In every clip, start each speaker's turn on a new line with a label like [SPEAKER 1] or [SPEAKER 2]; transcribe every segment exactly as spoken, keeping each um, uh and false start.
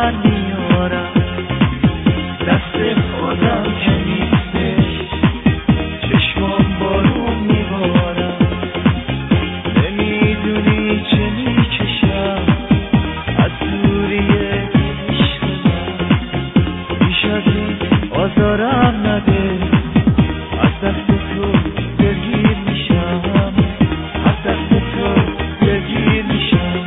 [SPEAKER 1] من میارم، دست خودم که نیستش، چشمام بارون میبارم. نمیدونی چه میکشم از دوری عشق من، بیش از این آزارم نده، از دست تو دلگیر میشم، از دست تو دلگیر میشم.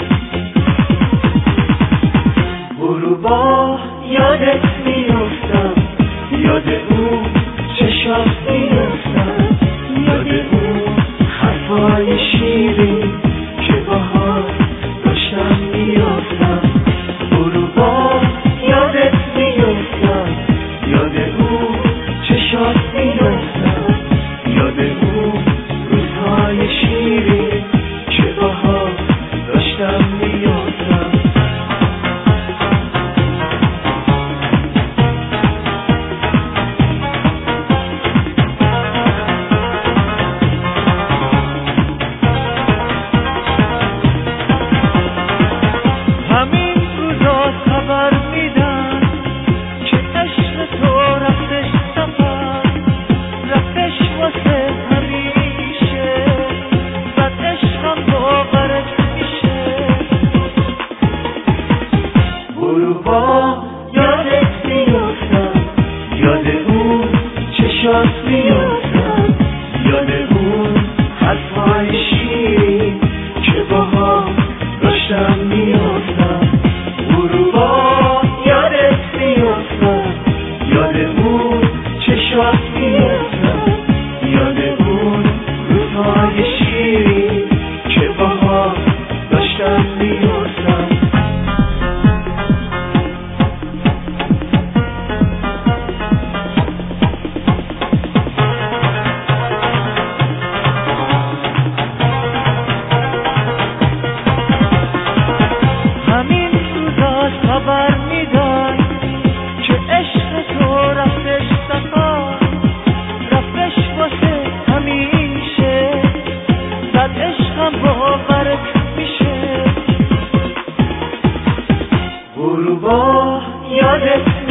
[SPEAKER 1] غروبا یادت میافتم، یاد اون چشات میافتم، یاد اون حرفای شیرین که باهات داشتم میافتم. غروبا یادت میافتم، یاد اون چشات میافتم، یاد اون روزهای شیرین که باهات داشتم میافتم. غروبا یادت میافتم، یاد اون چشات میافتم، یاد اون حرفای شیرین که باهات داشتم میافتم. غروبا یادت میافتم، یاد اون چشات میافتم، یاد اون روزهای شیرین که باهات داشتم میافتم. خبر میدای که عشق تو رفتش سفر، رفتش واسه همیشه، بعد عشقم باورت میشه. غروبا یادت